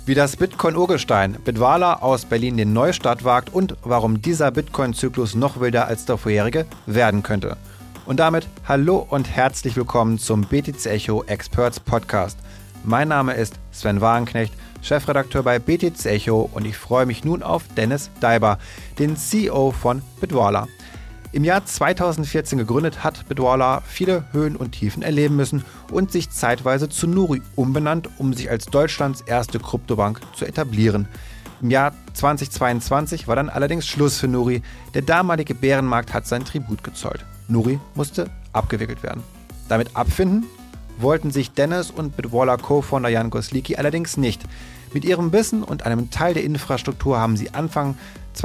Wie das Bitcoin-Urgestein Bitwala aus Berlin den Neustart wagt und warum dieser Bitcoin-Zyklus noch wilder als der vorherige werden könnte. Und damit hallo und herzlich willkommen zum BTC Echo Experts Podcast. Mein Name ist Sven Wagenknecht, Chefredakteur bei BTC Echo, und ich freue mich nun auf Dennis Daiber, den CEO von Bitwala. Im Jahr 2014 gegründet, hat Bitwala viele Höhen und Tiefen erleben müssen und sich zeitweise zu Nuri umbenannt, um sich als Deutschlands erste Kryptobank zu etablieren. Im Jahr 2022 war dann allerdings Schluss für Nuri. Der damalige Bärenmarkt hat sein Tribut gezollt. Nuri musste abgewickelt werden. Damit abfinden wollten sich Dennis und Bitwala Co-Founder Jan Gosliki allerdings nicht. Mit ihrem Wissen und einem Teil der Infrastruktur haben sie Anfang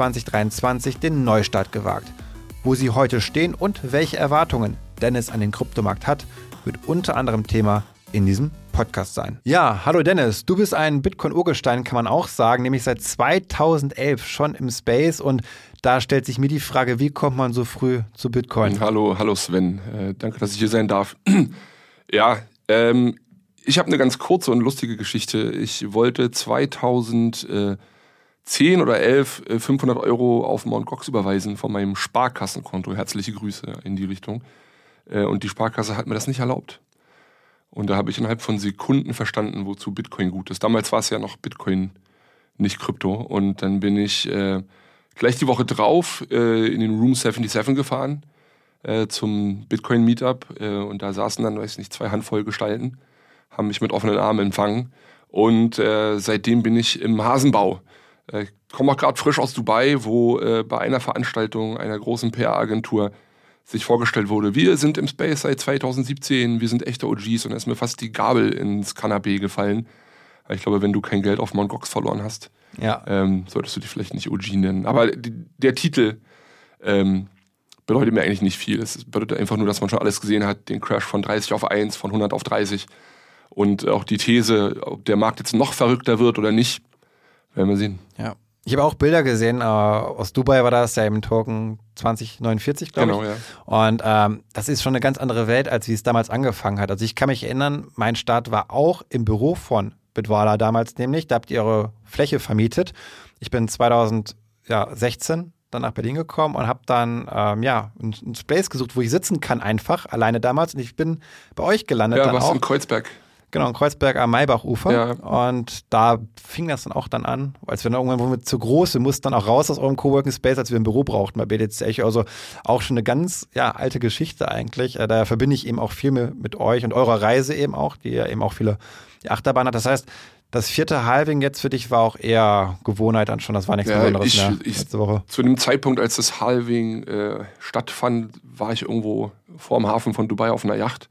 2023 den Neustart gewagt. Wo sie heute stehen und welche Erwartungen Dennis an den Kryptomarkt hat, wird unter anderem Thema in diesem Podcast sein. Ja, hallo Dennis, du bist ein Bitcoin-Urgestein, kann man auch sagen, nämlich seit 2011 schon im Space, und da stellt sich mir die Frage, wie kommt man so früh zu Bitcoin? Hallo Sven, danke, dass ich hier sein darf. Ja, ich habe eine ganz kurze und lustige Geschichte. Ich wollte 2010 oder 11 500 Euro auf Mt. Gox überweisen von meinem Sparkassenkonto. Herzliche Grüße in die Richtung. Und die Sparkasse hat mir das nicht erlaubt. Und da habe ich innerhalb von Sekunden verstanden, wozu Bitcoin gut ist. Damals war es ja noch Bitcoin, nicht Krypto. Und dann bin ich gleich die Woche drauf in den Room 77 gefahren zum Bitcoin-Meetup. Und da saßen dann, weiß nicht, 2 Handvoll Gestalten, haben mich mit offenen Armen empfangen. Und seitdem bin ich im Hasenbau. Ich komme auch gerade frisch aus Dubai, wo bei einer Veranstaltung einer großen PR-Agentur sich vorgestellt wurde, wir sind im Space seit 2017, wir sind echte OGs, und da ist mir fast die Gabel ins Kanapee gefallen. Ich glaube, wenn du kein Geld auf Mt. Gox verloren hast, solltest du dich vielleicht nicht OG nennen. Aber der Titel bedeutet mir eigentlich nicht viel. Es bedeutet einfach nur, dass man schon alles gesehen hat, den Crash von 30 auf 1, von 100 auf 30, und auch die These, ob der Markt jetzt noch verrückter wird oder nicht, werden wir sehen. Ja. Ich habe auch Bilder gesehen, aus Dubai war das ja im Token 2049, glaube ich. Genau, ja. Und das ist schon eine ganz andere Welt, als wie es damals angefangen hat. Also ich kann mich erinnern, mein Start war auch im Büro von Bitwala damals nämlich. Da habt ihr eure Fläche vermietet. Ich bin 2016 dann nach Berlin gekommen und habe dann einen Space gesucht, wo ich sitzen kann einfach, alleine damals. Und ich bin bei euch gelandet. Ja, dann warst auch in Kreuzberg. Genau, in Kreuzberg am Maybachufer. Ja. Und da fing das dann auch an, als wir dann irgendwann wurden wir zu groß. Wir mussten dann auch raus aus eurem Coworking Space, als wir ein Büro brauchten bei BTC Echo. Also auch schon eine ganz alte Geschichte eigentlich. Da verbinde ich eben auch viel mit euch und eurer Reise eben auch, die ja eben auch viele Achterbahn hat. Das heißt, das 4. Halving jetzt für dich war auch eher Gewohnheit dann schon. Das war nichts Besonderes mehr letzte Woche. Zu dem Zeitpunkt, als das Halving stattfand, war ich irgendwo vor dem Hafen von Dubai auf einer Yacht.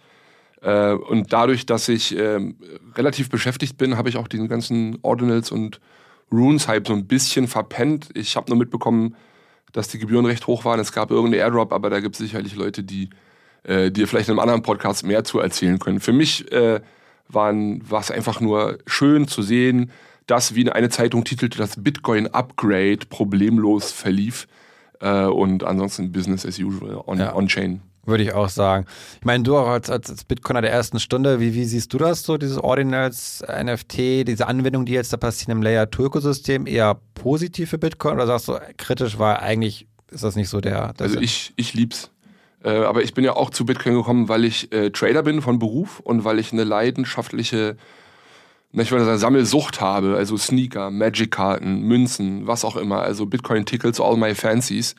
Und dadurch, dass ich relativ beschäftigt bin, habe ich auch den ganzen Ordinals und Runes-Hype so ein bisschen verpennt. Ich habe nur mitbekommen, dass die Gebühren recht hoch waren. Es gab irgendeinen Airdrop, aber da gibt es sicherlich Leute, die dir vielleicht in einem anderen Podcast mehr zu erzählen können. Für mich war es einfach nur schön zu sehen, dass, wie eine Zeitung titelte, das Bitcoin-Upgrade problemlos verlief. Und ansonsten Business as usual on-chain. Würde ich auch sagen. Ich meine, du auch als Bitcoiner der ersten Stunde, wie siehst du das so, dieses Ordinals, NFT, diese Anwendungen, die jetzt da passieren im Layer-2-Ökosystem, eher positiv für Bitcoin, oder sagst du, kritisch, weil eigentlich ist das nicht so der Also Sinn? ich lieb's. Aber ich bin ja auch zu Bitcoin gekommen, weil ich Trader bin von Beruf und weil ich eine leidenschaftliche, ich würde sagen, Sammelsucht habe. Also Sneaker, Magic-Karten, Münzen, was auch immer. Also Bitcoin tickles all my fancies.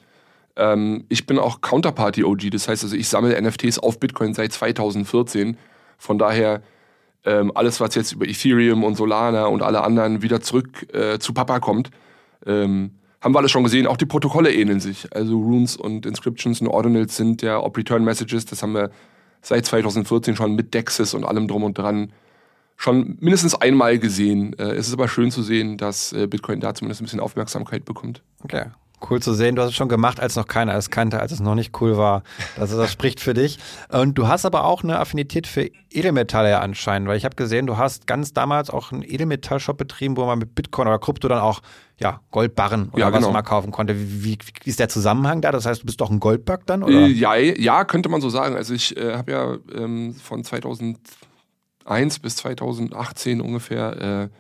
Ich bin auch Counterparty-OG, das heißt, also ich sammle NFTs auf Bitcoin seit 2014. Von daher alles, was jetzt über Ethereum und Solana und alle anderen wieder zurück zu Papa kommt, haben wir alles schon gesehen. Auch die Protokolle ähneln sich. Also Runes und Inscriptions und Ordinals sind ja Op-Return-Messages. Das haben wir seit 2014 schon mit Dexes und allem drum und dran schon mindestens einmal gesehen. Es ist aber schön zu sehen, dass Bitcoin da zumindest ein bisschen Aufmerksamkeit bekommt. Okay. Cool zu sehen. Du hast es schon gemacht, als noch keiner es kannte, als es noch nicht cool war. Also das spricht für dich. Und du hast aber auch eine Affinität für Edelmetalle ja anscheinend, weil ich habe gesehen, du hast ganz damals auch einen Edelmetallshop betrieben, wo man mit Bitcoin oder Krypto dann auch Goldbarren oder was man kaufen konnte. Wie ist der Zusammenhang da? Das heißt, du bist doch ein Goldbug dann? Oder? Ja, könnte man so sagen. Also ich habe ja von 2001 bis 2018 ungefähr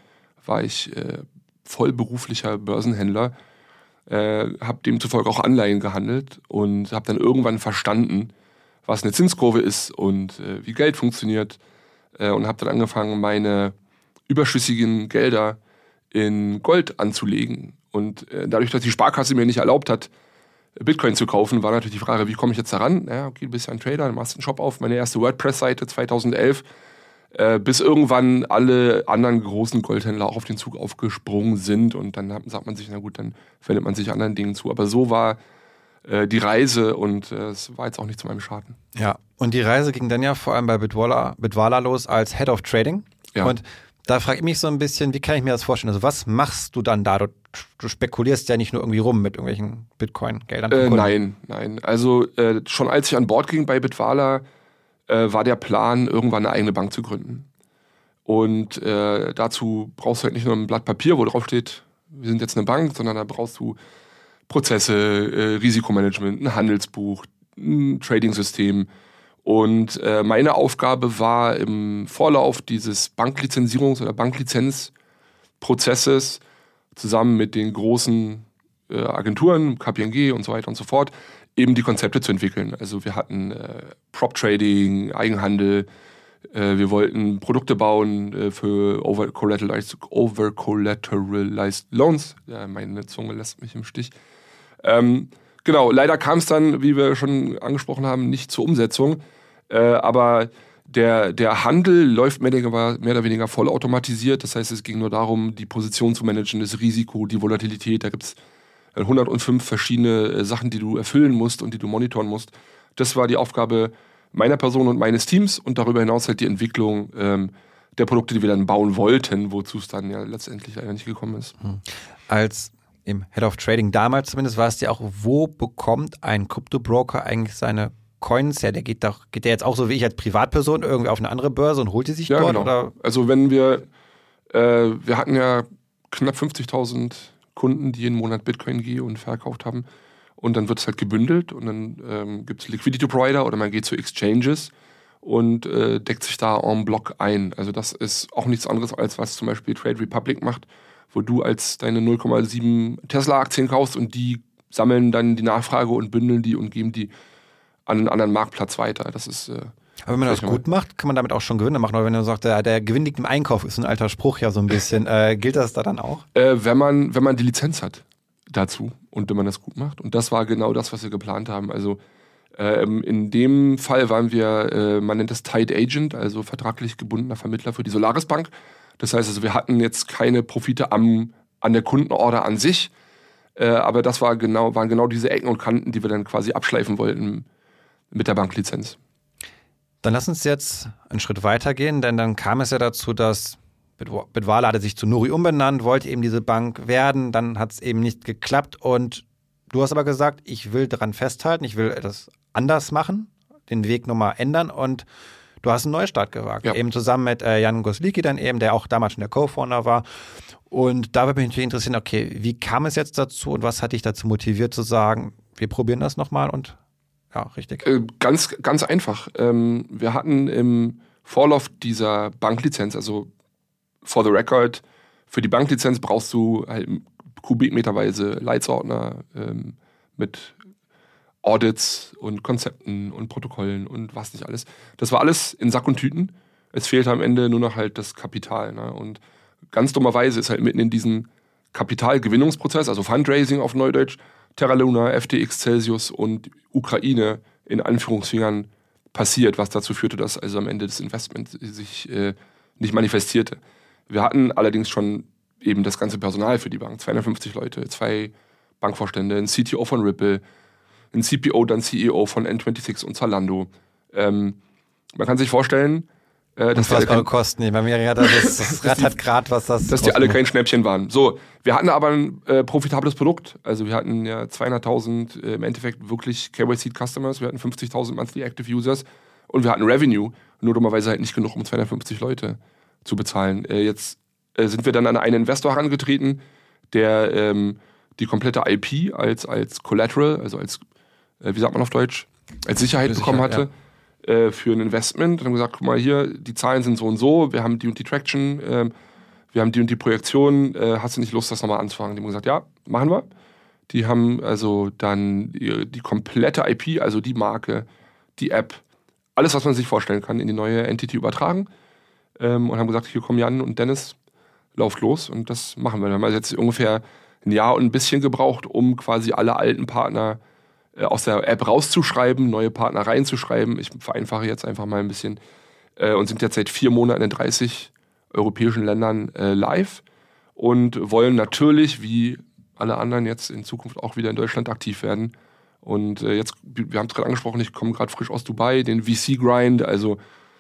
war ich vollberuflicher Börsenhändler, habe demzufolge auch Anleihen gehandelt und habe dann irgendwann verstanden, was eine Zinskurve ist und wie Geld funktioniert und habe dann angefangen, meine überschüssigen Gelder in Gold anzulegen. Und dadurch, dass die Sparkasse mir nicht erlaubt hat, Bitcoin zu kaufen, war natürlich die Frage, wie komme ich jetzt daran? Ja, okay, du bist ja ein Trader, dann machst du einen Shop auf, meine erste WordPress-Seite 2011, bis irgendwann alle anderen großen Goldhändler auch auf den Zug aufgesprungen sind und dann sagt man sich, na gut, dann wendet man sich anderen Dingen zu. Aber so war die Reise und es war jetzt auch nicht zu meinem Schaden. Ja, und die Reise ging dann ja vor allem bei Bitwala los als Head of Trading. Ja. Und da frage ich mich so ein bisschen, wie kann ich mir das vorstellen? Also was machst du dann da? Du spekulierst ja nicht nur irgendwie rum mit irgendwelchen Bitcoin-Geldern. Nein. Also schon als ich an Bord ging bei Bitwala, war der Plan, irgendwann eine eigene Bank zu gründen. Und dazu brauchst du halt nicht nur ein Blatt Papier, wo drauf steht, wir sind jetzt eine Bank, sondern da brauchst du Prozesse, Risikomanagement, ein Handelsbuch, ein Trading-System. Und meine Aufgabe war im Vorlauf dieses Banklizenzierungs- oder Banklizenzprozesses zusammen mit den großen Agenturen, KPMG und so weiter und so fort, eben die Konzepte zu entwickeln. Also wir hatten Prop-Trading, Eigenhandel, wir wollten Produkte bauen für over-collateralized Loans. Ja, meine Zunge lässt mich im Stich. Genau, leider kam es dann, wie wir schon angesprochen haben, nicht zur Umsetzung. Aber der Handel läuft mehr oder weniger vollautomatisiert. Das heißt, es ging nur darum, die Position zu managen, das Risiko, die Volatilität. Da gibt es 105 verschiedene Sachen, die du erfüllen musst und die du monitoren musst. Das war die Aufgabe meiner Person und meines Teams und darüber hinaus halt die Entwicklung der Produkte, die wir dann bauen wollten, wozu es dann ja letztendlich leider nicht gekommen ist. Als im Head of Trading damals zumindest war es ja auch, wo bekommt ein Kryptobroker eigentlich seine Coins her? Der geht der jetzt auch so wie ich als Privatperson irgendwie auf eine andere Börse und holt die sich dort? Genau. Oder? Also wenn wir hatten ja knapp 50.000 Kunden, die jeden Monat Bitcoin und verkauft haben. Und dann wird es halt gebündelt und dann gibt es Liquidity Provider oder man geht zu Exchanges und deckt sich da en bloc ein. Also das ist auch nichts anderes, als was zum Beispiel Trade Republic macht, wo du als deine 0,7 Tesla-Aktien kaufst und die sammeln dann die Nachfrage und bündeln die und geben die an einen anderen Marktplatz weiter. Das ist aber wenn man das gut macht, kann man damit auch schon Gewinne machen. Oder wenn du sagst, der Gewinn liegt im Einkauf, ist ein alter Spruch ja so ein bisschen. Gilt das da dann auch? Wenn man die Lizenz hat dazu und wenn man das gut macht. Und das war genau das, was wir geplant haben. Also in dem Fall waren wir, man nennt das Tied Agent, also vertraglich gebundener Vermittler für die Solaris Bank. Das heißt also, wir hatten jetzt keine Profite an der Kundenorder an sich, aber das waren genau diese Ecken und Kanten, die wir dann quasi abschleifen wollten mit der Banklizenz. Dann lass uns jetzt einen Schritt weitergehen, denn dann kam es ja dazu, dass Bitwala hatte sich zu Nuri umbenannt, wollte eben diese Bank werden, dann hat es eben nicht geklappt und du hast aber gesagt, ich will daran festhalten, ich will das anders machen, den Weg nochmal ändern und du hast einen Neustart gewagt, eben zusammen mit Jan Gosliki dann eben, der auch damals schon der Co-Founder war. Und da würde mich natürlich interessieren, okay, wie kam es jetzt dazu und was hat dich dazu motiviert zu sagen, wir probieren das nochmal und ja, richtig. Ganz, ganz einfach. Wir hatten im Vorlauf dieser Banklizenz, also for the record, für die Banklizenz brauchst du halt kubikmeterweise Leitsordner mit Audits und Konzepten und Protokollen und was nicht alles. Das war alles in Sack und Tüten. Es fehlte am Ende nur noch halt das Kapital. Ne? Und ganz dummerweise ist halt mitten in diesem Kapitalgewinnungsprozess, also Fundraising auf Neudeutsch, Terra Luna, FTX, Celsius und Ukraine in Anführungsfingern passiert, was dazu führte, dass also am Ende das Investment sich nicht manifestierte. Wir hatten allerdings schon eben das ganze Personal für die Bank, 250 Leute, 2 Bankvorstände, ein CTO von Ripple, ein CPO, dann CEO von N26 und Zalando. Man kann sich vorstellen, dass die alle Kosten. Bei mir hat das Rad hat gerade was das. Dass die alle kein Schnäppchen waren. So, wir hatten aber ein profitables Produkt. Also wir hatten ja 200.000 im Endeffekt wirklich KYC-Customers, wir hatten 50.000 Monthly Active Users und wir hatten Revenue. Nur dummerweise halt nicht genug, um 250 Leute zu bezahlen. Jetzt sind wir dann an einen Investor herangetreten, der die komplette IP als Collateral, also als, wie sagt man auf Deutsch, als Sicherheit bekommen hatte. Ja. Für ein Investment und haben gesagt, guck mal hier, die Zahlen sind so und so, wir haben die und die Traction, wir haben die und die Projektion, hast du nicht Lust, das nochmal anzufangen? Die haben gesagt, ja, machen wir. Die haben also dann die komplette IP, also die Marke, die App, alles, was man sich vorstellen kann, in die neue Entity übertragen und haben gesagt, hier kommen Jan und Dennis, lauft los und das machen wir. Wir haben also jetzt ungefähr ein Jahr und ein bisschen gebraucht, um quasi alle alten Partner aus der App rauszuschreiben, neue Partner reinzuschreiben. Ich vereinfache jetzt einfach mal ein bisschen und sind jetzt seit 4 Monaten in 30 europäischen Ländern live und wollen natürlich, wie alle anderen, jetzt in Zukunft auch wieder in Deutschland aktiv werden. Und jetzt, wir haben es gerade angesprochen, ich komme gerade frisch aus Dubai, den VC-Grind, also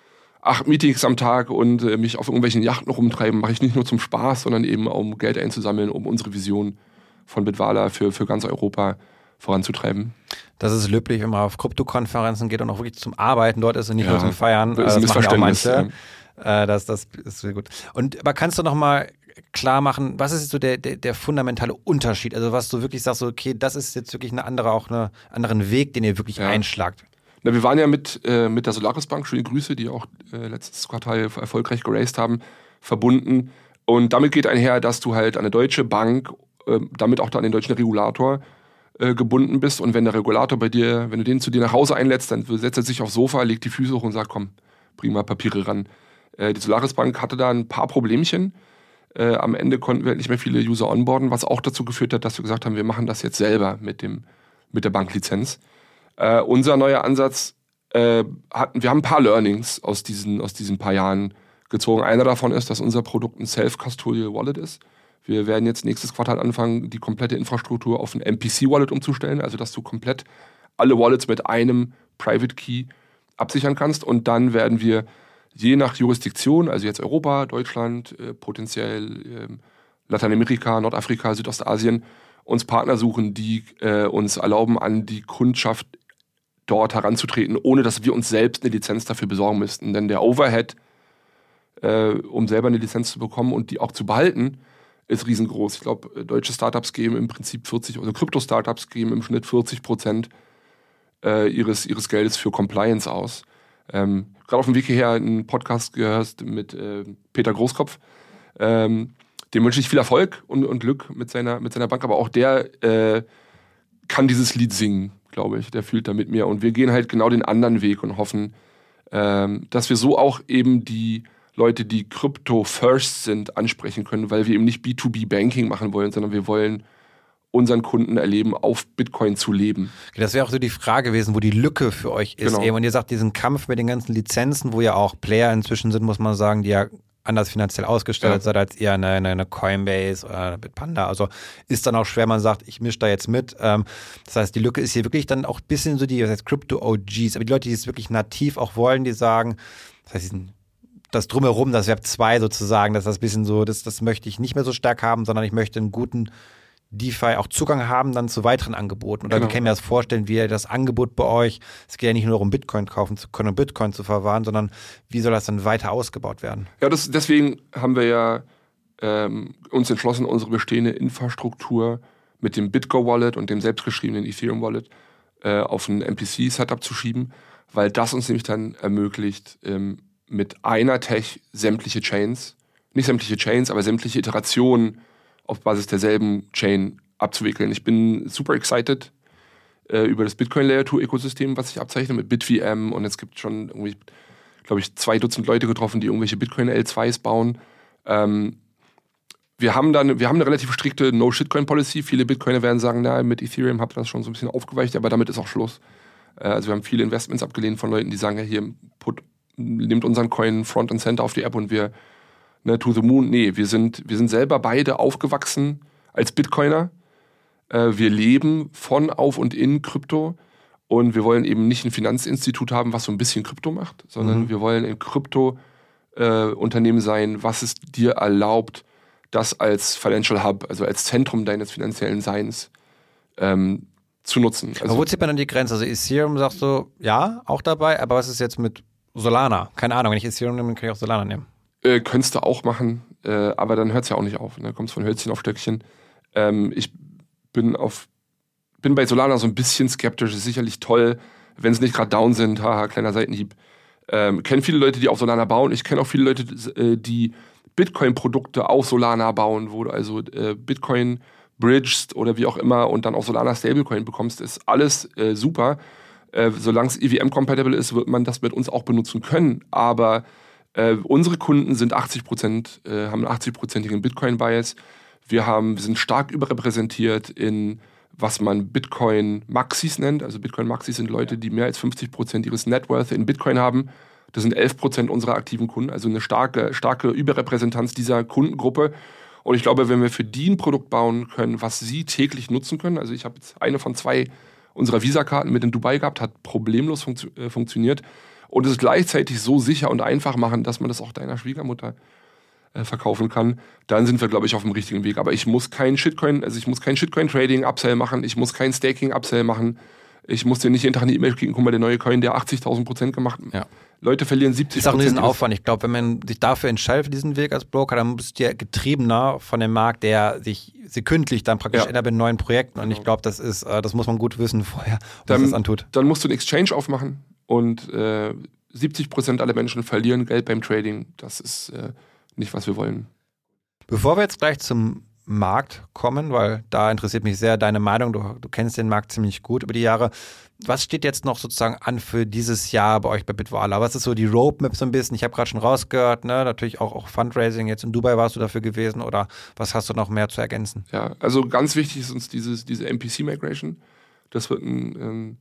8 Meetings am Tag und mich auf irgendwelchen Yachten rumtreiben, mache ich nicht nur zum Spaß, sondern eben um Geld einzusammeln, um unsere Vision von Bitwala für ganz Europa voranzutreiben. Das ist löblich, wenn man auf Krypto-Konferenzen geht und auch wirklich zum Arbeiten dort ist und nicht nur zum Feiern. Das ist ein Missverständnis. Das ist sehr gut. Aber kannst du noch mal klar machen, was ist so der fundamentale Unterschied? Also was du wirklich sagst, so, okay, das ist jetzt wirklich einen anderen Weg, den ihr wirklich einschlagt. Na, wir waren ja mit der Solaris Bank, schöne Grüße, die auch letztes Quartal erfolgreich geraced haben, verbunden. Und damit geht einher, dass du halt an eine deutsche Bank, damit auch an den deutschen Regulator gebunden bist. Und wenn der Regulator bei dir, wenn du den zu dir nach Hause einlädst, dann setzt er sich aufs Sofa, legt die Füße hoch und sagt, komm, bring mal Papiere ran. Die Solaris Bank hatte da ein paar Problemchen. Am Ende konnten wir nicht mehr viele User onboarden, was auch dazu geführt hat, dass wir gesagt haben, wir machen das jetzt selber mit der Banklizenz. Unser neuer Ansatz, wir haben ein paar Learnings aus diesen paar Jahren gezogen. Einer davon ist, dass unser Produkt ein Self-Custodial Wallet ist. Wir werden jetzt nächstes Quartal anfangen, die komplette Infrastruktur auf ein MPC-Wallet umzustellen, also dass du komplett alle Wallets mit einem Private Key absichern kannst. Und dann werden wir je nach Jurisdiktion, also jetzt Europa, Deutschland, potenziell Lateinamerika, Nordafrika, Südostasien, uns Partner suchen, die uns erlauben, an die Kundschaft dort heranzutreten, ohne dass wir uns selbst eine Lizenz dafür besorgen müssten. Denn der Overhead, um selber eine Lizenz zu bekommen und die auch zu behalten, ist riesengroß. Ich glaube, deutsche Startups geben im Prinzip Krypto-Startups geben im Schnitt 40% ihres Geldes für Compliance aus. Gerade auf dem Weg hierher einen Podcast gehört mit Peter Großkopf. Dem wünsche ich viel Erfolg und Glück mit seiner Bank, aber auch der kann dieses Lied singen, glaube ich. Der fühlt da mit mir und wir gehen halt genau den anderen Weg und hoffen, dass wir so auch eben die Leute, die Crypto-first sind, ansprechen können, weil wir eben nicht B2B-Banking machen wollen, sondern wir wollen unseren Kunden erleben, auf Bitcoin zu leben. Das wäre auch so die Frage gewesen, wo die Lücke für euch ist. Genau. Eben. Und ihr sagt, diesen Kampf mit den ganzen Lizenzen, wo ja auch Player inzwischen sind, muss man sagen, die ja anders finanziell ausgestattet seid als ihr eine Coinbase oder eine Bitpanda. Also ist dann auch schwer, man sagt, ich mische da jetzt mit. Das heißt, die Lücke ist hier wirklich dann auch ein bisschen so die Crypto-OGs. Aber die Leute, die es wirklich nativ auch wollen, die sagen, das heißt, das Drumherum, das Web 2 sozusagen, dass das bisschen so, das möchte ich nicht mehr so stark haben, sondern ich möchte einen guten DeFi auch Zugang haben dann zu weiteren Angeboten. Oder wie kann ich mir das vorstellen, wie das Angebot bei euch, es geht ja nicht nur darum, Bitcoin kaufen zu können und Bitcoin zu verwahren, sondern wie soll das dann weiter ausgebaut werden? Ja, deswegen haben wir ja uns entschlossen, unsere bestehende Infrastruktur mit dem BitGo-Wallet und dem selbstgeschriebenen Ethereum-Wallet auf ein MPC-Setup zu schieben, weil das uns nämlich dann ermöglicht, mit einer Tech sämtliche Chains, nicht sämtliche Chains, aber sämtliche Iterationen auf Basis derselben Chain abzuwickeln. Ich bin super excited über das Bitcoin Layer 2 Ökosystem, was ich abzeichne mit BitVM und es gibt schon irgendwie, glaube ich, 2 Dutzend Leute getroffen, die irgendwelche Bitcoin L2s bauen. Wir haben eine relativ strikte No-Shitcoin-Policy. Viele Bitcoiner werden sagen, na, mit Ethereum habt ihr das schon so ein bisschen aufgeweicht, aber damit ist auch Schluss. Also wir haben viele Investments abgelehnt von Leuten, die sagen, ja, hier, nehmt unseren Coin Front and Center auf die App und wir to the moon. Nee, wir sind selber beide aufgewachsen als Bitcoiner. Wir leben von, auf und in Krypto und wir wollen eben nicht ein Finanzinstitut haben, was so ein bisschen Krypto macht, sondern wir wollen ein Krypto-Unternehmen sein, was es dir erlaubt, das als Financial Hub, also als Zentrum deines finanziellen Seins zu nutzen. Also, aber wo zieht man dann die Grenze? Also Ethereum sagst du, ja, auch dabei, aber was ist jetzt mit Solana? Keine Ahnung, wenn ich Ethereum nehme, kann ich auch Solana nehmen. Könntest du auch machen, aber dann hört es ja auch nicht auf. Ne? Kommst von Hölzchen auf Stöckchen. Ich bin bei Solana so ein bisschen skeptisch. Ist sicherlich toll, wenn sie nicht gerade down sind. Haha, kleiner Seitenhieb. Kenne viele Leute, die auf Solana bauen. Ich kenne auch viele Leute, die Bitcoin-Produkte auf Solana bauen, wo du also Bitcoin bridgest oder wie auch immer und dann auch Solana Stablecoin bekommst, ist alles super. Solange es EVM-compatible ist, wird man das mit uns auch benutzen können. Aber unsere Kunden sind 80%, haben einen 80%igen Bitcoin-Bias. Wir sind stark überrepräsentiert in, was man Bitcoin-Maxis nennt. Also Bitcoin-Maxis sind Leute, die mehr als 50% ihres Networth in Bitcoin haben. Das sind 11% unserer aktiven Kunden. Also eine starke Überrepräsentanz dieser Kundengruppe. Und ich glaube, wenn wir für die ein Produkt bauen können, was sie täglich nutzen können, also ich habe jetzt eine von 2 unserer Visa-Karten mit in Dubai gehabt, hat problemlos funktioniert und es gleichzeitig so sicher und einfach machen, dass man das auch deiner Schwiegermutter verkaufen kann, dann sind wir, glaube ich, auf dem richtigen Weg. Aber ich muss kein Shitcoin-Trading-Upsell machen, ich muss kein Staking-Upsell machen, ich muss dir nicht jeden Tag eine E-Mail kriegen, guck mal, der neue Coin, der 80.000% gemacht hat. Ja. Leute verlieren 70%. Ist auch ein Riesenaufwand. Ich glaube, wenn man sich dafür entscheidet, für diesen Weg als Broker, dann bist du ja getriebener von dem Markt, der sich sekündlich dann praktisch ändert mit neuen Projekten. Und ich glaube, das muss man gut wissen vorher, was das antut. Dann musst du einen Exchange aufmachen und 70% aller Menschen verlieren Geld beim Trading. Das ist nicht, was wir wollen. Bevor wir jetzt gleich zum Markt kommen, weil da interessiert mich sehr deine Meinung. Du kennst den Markt ziemlich gut über die Jahre. Was steht jetzt noch sozusagen an für dieses Jahr bei euch bei Bitwala? Was ist so die Roadmap so ein bisschen? Ich habe gerade schon rausgehört, ne? Natürlich auch Fundraising. Jetzt in Dubai warst du dafür gewesen oder was hast du noch mehr zu ergänzen? Ja, also ganz wichtig ist uns diese MPC-Migration. Das wird ein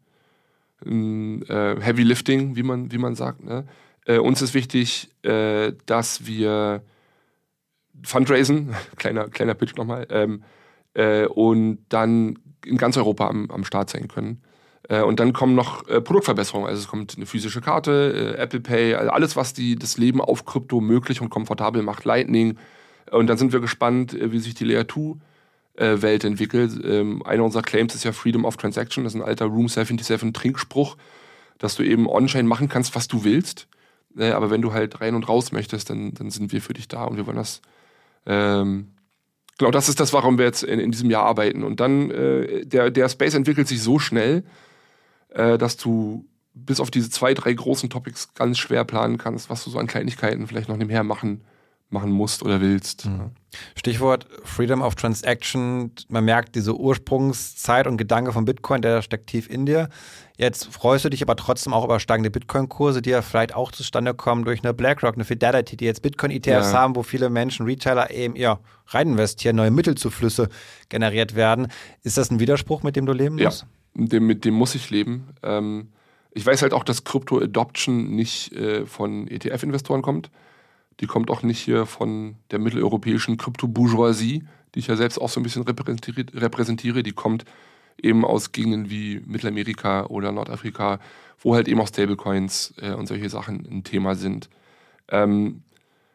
Heavy Lifting, wie man sagt. Ne? Uns ist wichtig, dass wir Fundraisen, kleiner Pitch nochmal, und dann in ganz Europa am Start sein können. Und dann kommen noch Produktverbesserungen. Also es kommt eine physische Karte, Apple Pay, also alles, was das Leben auf Krypto möglich und komfortabel macht, Lightning. Und dann sind wir gespannt, wie sich die Layer 2 Welt entwickelt. Einer unserer Claims ist ja Freedom of Transaction. Das ist ein alter Room 77 Trinkspruch, dass du eben on-chain machen kannst, was du willst. Aber wenn du halt rein und raus möchtest, dann sind wir für dich da und wir wollen das. Genau, das ist das, warum wir jetzt in diesem Jahr arbeiten. Und dann, der Space entwickelt sich so schnell, dass du bis auf diese 2, 3 großen Topics ganz schwer planen kannst, was du so an Kleinigkeiten vielleicht noch nebenher machen musst oder willst. Mhm. Stichwort Freedom of Transaction. Man merkt diese Ursprungszeit und Gedanke von Bitcoin, der steckt tief in dir. Jetzt freust du dich aber trotzdem auch über steigende Bitcoin-Kurse, die ja vielleicht auch zustande kommen durch eine BlackRock, eine Fidelity, die jetzt Bitcoin-ETFs haben, wo viele Menschen, Retailer eben rein investieren, neue Mittelzuflüsse generiert werden. Ist das ein Widerspruch, mit dem du leben musst? Ja, mit dem muss ich leben. Ich weiß halt auch, dass Krypto-Adoption nicht von ETF-Investoren kommt. Die kommt auch nicht hier von der mitteleuropäischen Krypto-Bourgeoisie, die ich ja selbst auch so ein bisschen repräsentiere. Die kommt eben aus Gegenden wie Mittelamerika oder Nordafrika, wo halt eben auch Stablecoins und solche Sachen ein Thema sind. Ein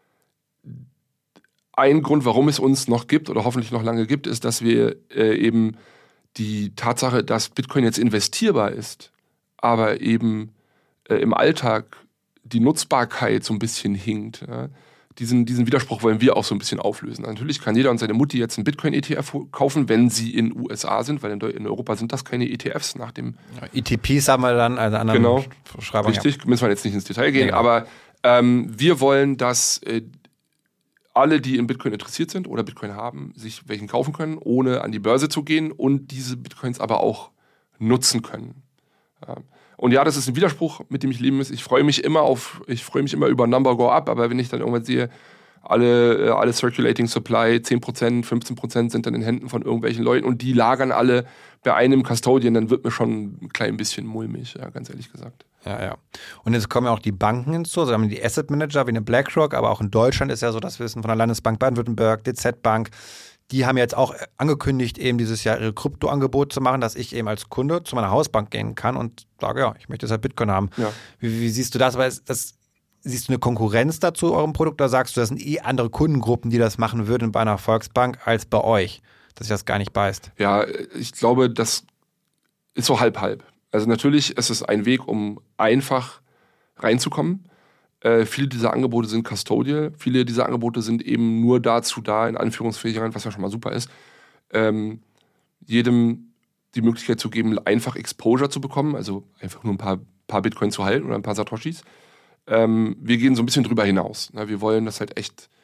Grund, warum es uns noch gibt oder hoffentlich noch lange gibt, ist, dass wir eben die Tatsache, dass Bitcoin jetzt investierbar ist, aber eben im Alltag die Nutzbarkeit so ein bisschen hinkt. Ja. Diesen Widerspruch wollen wir auch so ein bisschen auflösen. Natürlich kann jeder und seine Mutti jetzt einen Bitcoin-ETF kaufen, wenn sie in den USA sind, weil in Europa sind das keine ETFs nach dem... ETPs haben wir dann, also anderen Schreibung. Richtig, müssen wir jetzt nicht ins Detail gehen, aber wir wollen, dass alle, die in Bitcoin interessiert sind oder Bitcoin haben, sich welchen kaufen können, ohne an die Börse zu gehen und diese Bitcoins aber auch nutzen können. Ja. Und ja, das ist ein Widerspruch, mit dem ich leben muss. Ich freue mich immer über Number Go Up, aber wenn ich dann irgendwann sehe, alle Circulating Supply, 10%, 15% sind dann in Händen von irgendwelchen Leuten und die lagern alle bei einem Custodian, dann wird mir schon ein klein bisschen mulmig, ja, ganz ehrlich gesagt. Ja. Und jetzt kommen ja auch die Banken hinzu, also haben wir die Asset Manager wie eine BlackRock, aber auch in Deutschland ist ja so das Wissen von der Landesbank Baden-Württemberg, DZ Bank. Die haben jetzt auch angekündigt, eben dieses Jahr ihre Krypto-Angebot zu machen, dass ich eben als Kunde zu meiner Hausbank gehen kann und sage, ja, ich möchte jetzt halt Bitcoin haben. Ja. Wie siehst du das? Aber siehst du eine Konkurrenz dazu, eurem Produkt, oder sagst du, das sind andere Kundengruppen, die das machen würden bei einer Volksbank als bei euch, dass sich das gar nicht beißt? Ja, ich glaube, das ist so halb-halb. Also natürlich ist es ein Weg, um einfach reinzukommen. Viele dieser Angebote sind custodial, viele dieser Angebote sind eben nur dazu da, in Anführungsstrichen, was ja schon mal super ist, jedem die Möglichkeit zu geben, einfach Exposure zu bekommen, also einfach nur ein paar Bitcoin zu halten oder ein paar Satoshis. Wir gehen so ein bisschen drüber hinaus. Wir wollen das halt echt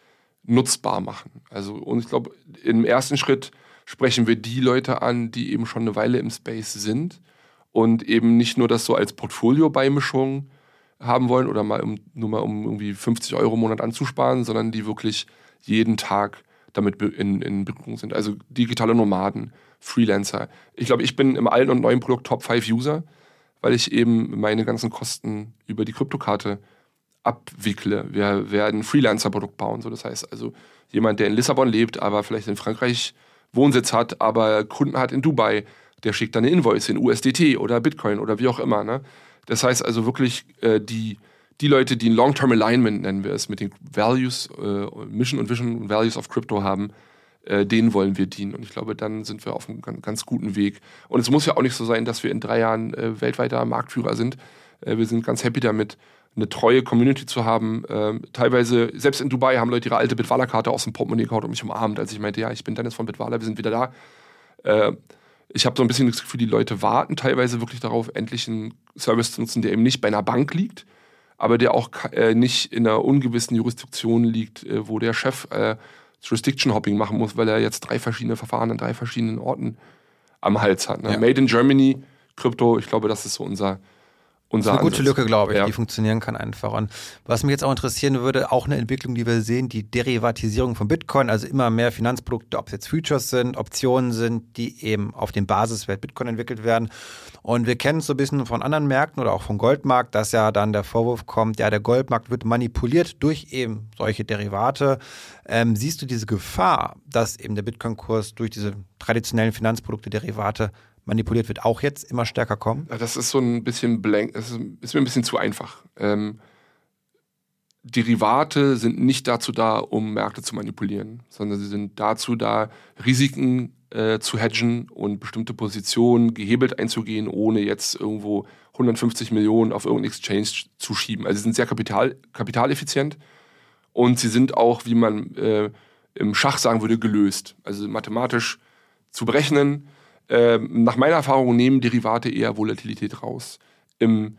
nutzbar machen. Also, und ich glaube, im ersten Schritt sprechen wir die Leute an, die eben schon eine Weile im Space sind und eben nicht nur das so als Portfolio-Beimischung haben wollen oder nur mal um irgendwie 50 Euro im Monat anzusparen, sondern die wirklich jeden Tag damit in Berührung sind. Also digitale Nomaden, Freelancer. Ich glaube, ich bin im alten und neuen Produkt Top 5 User, weil ich eben meine ganzen Kosten über die Kryptokarte abwickle. Wir werden ein Freelancer-Produkt bauen. So, das heißt also, jemand, der in Lissabon lebt, aber vielleicht in Frankreich Wohnsitz hat, aber Kunden hat in Dubai, der schickt dann eine Invoice in USDT oder Bitcoin oder wie auch immer. Ne? Das heißt also wirklich, die Leute, die ein Long-Term Alignment, nennen wir es, mit den Values, Mission und Vision und Values of Crypto haben, denen wollen wir dienen. Und ich glaube, dann sind wir auf einem ganz guten Weg. Und es muss ja auch nicht so sein, dass wir in 3 Jahren weltweiter Marktführer sind. Wir sind ganz happy damit, eine treue Community zu haben. Teilweise, selbst in Dubai, haben Leute ihre alte Bitwala-Karte aus dem Portemonnaie gehauen und mich umarmt, als ich meinte, ja, ich bin Dennis von Bitwala, wir sind wieder da. Ich habe so ein bisschen das Gefühl, die Leute warten teilweise wirklich darauf, endlich einen Service zu nutzen, der eben nicht bei einer Bank liegt, aber der auch nicht in einer ungewissen Jurisdiktion liegt, wo der Chef Jurisdiction-Hopping machen muss, weil er jetzt 3 verschiedene Verfahren an 3 verschiedenen Orten am Hals hat. Ne? Ja. Made in Germany, Krypto, ich glaube, das ist so unser Das ist eine gute Lücke, glaube ich, die funktionieren kann einfach. Und was mich jetzt auch interessieren würde, auch eine Entwicklung, die wir sehen, die Derivatisierung von Bitcoin, also immer mehr Finanzprodukte, ob es jetzt Futures sind, Optionen sind, die eben auf dem Basiswert Bitcoin entwickelt werden. Und wir kennen es so ein bisschen von anderen Märkten oder auch vom Goldmarkt, dass ja dann der Vorwurf kommt, ja, der Goldmarkt wird manipuliert durch eben solche Derivate. Siehst du diese Gefahr, dass eben der Bitcoin-Kurs durch diese traditionellen Finanzprodukte, Derivate manipuliert wird, auch jetzt immer stärker kommen? Ja, das ist so ein bisschen das ist mir ein bisschen zu einfach. Derivate sind nicht dazu da, um Märkte zu manipulieren, sondern sie sind dazu da, Risiken zu hedgen und bestimmte Positionen gehebelt einzugehen, ohne jetzt irgendwo 150 Millionen auf irgendeinen Exchange zu schieben. Also sie sind sehr kapitaleffizient und sie sind auch, wie man im Schach sagen würde, gelöst. Also mathematisch zu berechnen. Nach meiner Erfahrung nehmen Derivate eher Volatilität raus. In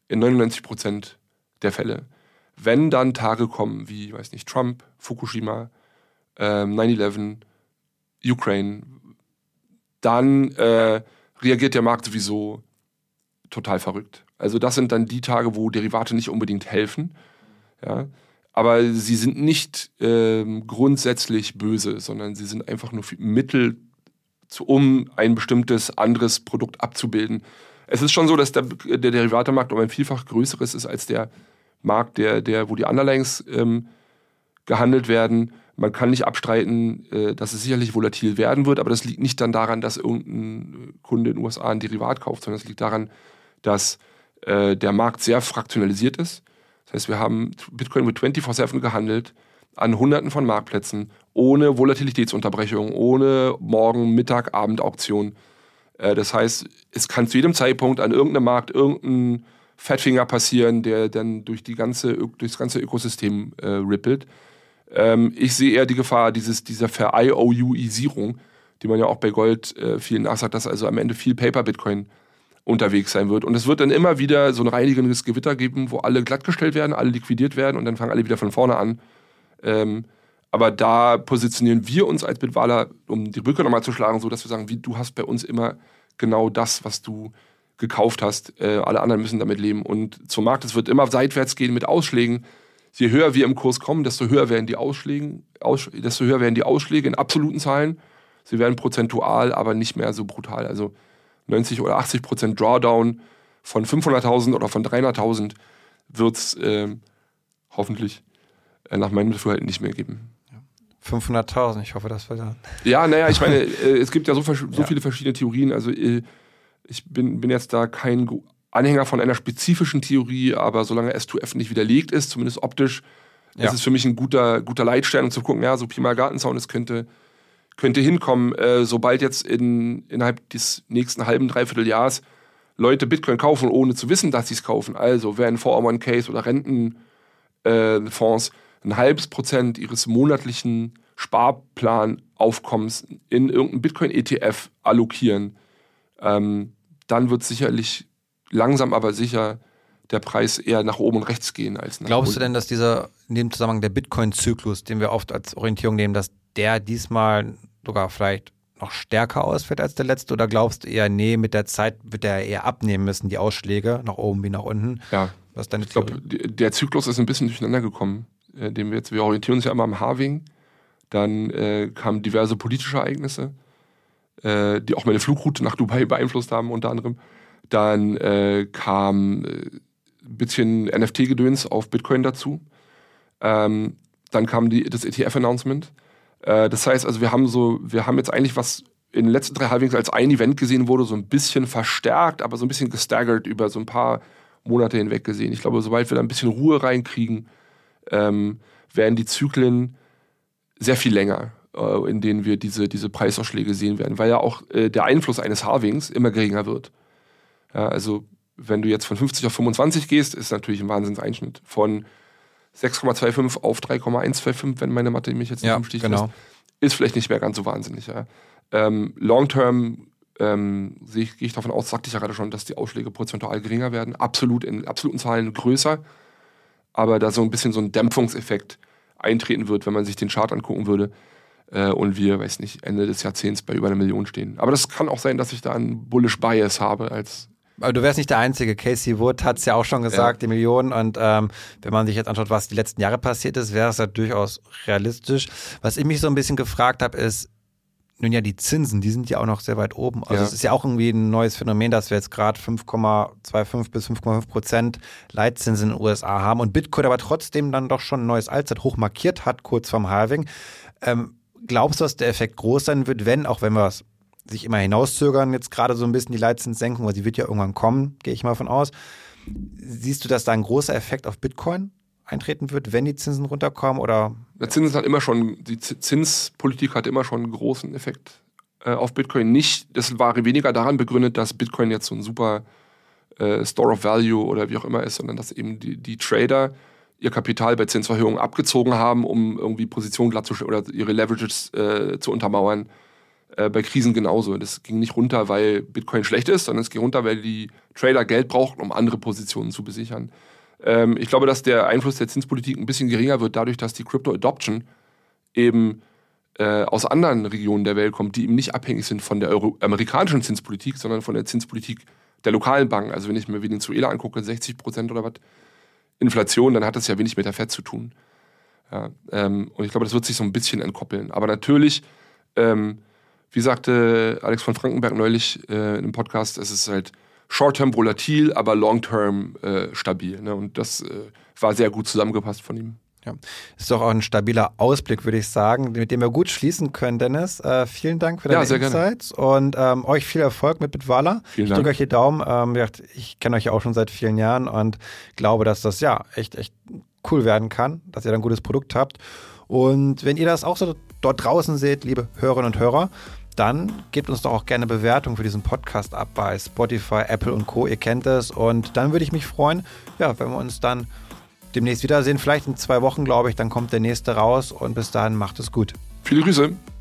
99% der Fälle. Wenn dann Tage kommen wie, weiß nicht, Trump, Fukushima, 9/11, Ukraine, dann reagiert der Markt sowieso total verrückt. Also das sind dann die Tage, wo Derivate nicht unbedingt helfen. Ja? Aber sie sind nicht grundsätzlich böse, sondern sie sind einfach nur Mittel, um ein bestimmtes anderes Produkt abzubilden. Es ist schon so, dass der Derivatemarkt um ein Vielfach größeres ist als der Markt, wo die Underlyings gehandelt werden. Man kann nicht abstreiten, dass es sicherlich volatil werden wird, aber das liegt nicht dann daran, dass irgendein Kunde in den USA ein Derivat kauft, sondern es liegt daran, dass der Markt sehr fraktionalisiert ist. Das heißt, wir haben Bitcoin wird 24/7 gehandelt, an Hunderten von Marktplätzen, ohne Volatilitätsunterbrechung, ohne Morgen-, Mittag-, Abend-Auktion. Das heißt, es kann zu jedem Zeitpunkt an irgendeinem Markt irgendein Fettfinger passieren, der dann durch das ganze Ökosystem rippelt. Ich sehe eher die Gefahr dieser Ver-IOU-Isierung, die man ja auch bei Gold vielen nachsagt, dass also am Ende viel Paper-Bitcoin unterwegs sein wird. Und es wird dann immer wieder so ein reinigendes Gewitter geben, wo alle glattgestellt werden, alle liquidiert werden und dann fangen alle wieder von vorne an. Aber da positionieren wir uns als Bitwala, um die Brücke nochmal zu schlagen, so dass wir sagen, du hast bei uns immer genau das, was du gekauft hast. Alle anderen müssen damit leben. Und zum Markt, es wird immer seitwärts gehen mit Ausschlägen. Je höher wir im Kurs kommen, desto höher werden die Ausschläge in absoluten Zahlen. Sie werden prozentual, aber nicht mehr so brutal. Also 90 oder 80% Drawdown von 500.000 oder von 300.000 wird es hoffentlich nach meinem Dafürhalten nicht mehr geben. 500.000, ich hoffe, das war dann. Ja, naja, ich meine, es gibt ja so viele verschiedene Theorien. Also ich bin jetzt da kein Anhänger von einer spezifischen Theorie, aber solange S2F nicht widerlegt ist, zumindest optisch, ist es für mich ein guter Leitstern, um zu gucken, ja, so Pi mal Gartenzaun, es könnte hinkommen, sobald jetzt innerhalb des nächsten halben, dreiviertel Jahres Leute Bitcoin kaufen, ohne zu wissen, dass sie es kaufen. Also werden 401ks oder Rentenfonds 0,5% ihres monatlichen Sparplanaufkommens in irgendeinen Bitcoin-ETF allokieren, dann wird sicherlich langsam aber sicher der Preis eher nach oben und rechts gehen als nach Glaubst unten. du denn, dass in dem Zusammenhang der Bitcoin-Zyklus, den wir oft als Orientierung nehmen, dass der diesmal sogar vielleicht noch stärker ausfällt als der letzte? Oder glaubst du eher, nee, mit der Zeit wird der eher abnehmen müssen, die Ausschläge, nach oben wie nach unten? Ja, was ist deine ich glaube, der Zyklus ist ein bisschen durcheinander gekommen. Wir orientieren uns ja immer am Halving. Dann kamen diverse politische Ereignisse, die auch meine Flugroute nach Dubai beeinflusst haben, unter anderem. Dann kam ein bisschen NFT-Gedöns auf Bitcoin dazu. Dann kam das ETF-Announcement. Das heißt, also wir haben jetzt eigentlich, was in den letzten 3 Halvings als ein Event gesehen wurde, so ein bisschen verstärkt, aber so ein bisschen gestaggert über so ein paar Monate hinweg gesehen. Ich glaube, sobald wir da ein bisschen Ruhe reinkriegen, werden die Zyklen sehr viel länger, in denen wir diese Preisausschläge sehen werden, weil ja auch der Einfluss eines Halvings immer geringer wird. Ja, also wenn du jetzt von 50 auf 25 gehst, ist natürlich ein Wahnsinnseinschnitt. Von 6,25 auf 3,125, wenn meine Mathe mich jetzt nicht umsticht, genau. Ist vielleicht nicht mehr ganz so wahnsinnig. Ja. Long-term gehe ich davon aus, sagte ich ja gerade schon, dass die Ausschläge prozentual geringer werden, absolut in absoluten Zahlen größer, aber da so ein bisschen so ein Dämpfungseffekt eintreten wird, wenn man sich den Chart angucken würde und wir, weiß nicht, Ende des Jahrzehnts bei über 1 Million stehen. Aber das kann auch sein, dass ich da einen bullish Bias habe als... Aber du wärst nicht der Einzige. Casey Wood hat es ja auch schon gesagt, die Millionen. Und wenn man sich jetzt anschaut, was die letzten Jahre passiert ist, wäre es ja durchaus realistisch. Was ich mich so ein bisschen gefragt habe, ist, nun ja, die Zinsen, die sind ja auch noch sehr weit oben. Also es ist ja auch irgendwie ein neues Phänomen, dass wir jetzt gerade 5,25 bis 5,5% Leitzinsen in den USA haben und Bitcoin aber trotzdem dann doch schon ein neues Allzeithoch markiert hat, kurz vorm Halving. Glaubst du, dass der Effekt groß sein wird, auch wenn wir es sich immer hinauszögern, jetzt gerade so ein bisschen die Leitzinssenkung, weil sie wird ja irgendwann kommen, gehe ich mal von aus. Siehst du, dass da ein großer Effekt auf Bitcoin eintreten wird, wenn die Zinsen runterkommen? Oder? Die Zinspolitik hat immer schon einen großen Effekt auf Bitcoin. Das war weniger daran begründet, dass Bitcoin jetzt so ein super Store of Value oder wie auch immer ist, sondern dass eben die Trader ihr Kapital bei Zinsverhöhungen abgezogen haben, um irgendwie Positionen glattzustellen oder ihre Leverages zu untermauern. Bei Krisen genauso. Das ging nicht runter, weil Bitcoin schlecht ist, sondern es ging runter, weil die Trader Geld brauchten, um andere Positionen zu besichern. Ich glaube, dass der Einfluss der Zinspolitik ein bisschen geringer wird, dadurch, dass die Crypto-Adoption eben aus anderen Regionen der Welt kommt, die eben nicht abhängig sind von der amerikanischen Zinspolitik, sondern von der Zinspolitik der lokalen Banken. Also wenn ich mir Venezuela angucke, 60% oder was Inflation, dann hat das ja wenig mit der Fed zu tun. Ja, und ich glaube, das wird sich so ein bisschen entkoppeln. Aber natürlich, wie sagte Alex von Frankenberg neulich in einem Podcast, es ist halt short-term volatil, aber long-term stabil. Ne? Und das war sehr gut zusammengepasst von ihm. Ja, ist doch auch ein stabiler Ausblick, würde ich sagen, mit dem wir gut schließen können, Dennis. Vielen Dank für deine Insights und euch viel Erfolg mit Bitwala. Ich drücke euch die Daumen. Ich kenne euch ja auch schon seit vielen Jahren und glaube, dass das ja echt cool werden kann, dass ihr dann ein gutes Produkt habt. Und wenn ihr das auch so dort draußen seht, liebe Hörerinnen und Hörer, dann gebt uns doch auch gerne Bewertung für diesen Podcast ab bei Spotify, Apple und Co. Ihr kennt es. Und dann würde ich mich freuen, wenn wir uns dann demnächst wiedersehen. Vielleicht in 2 Wochen, glaube ich, dann kommt der nächste raus. Und bis dahin macht es gut. Viele Grüße.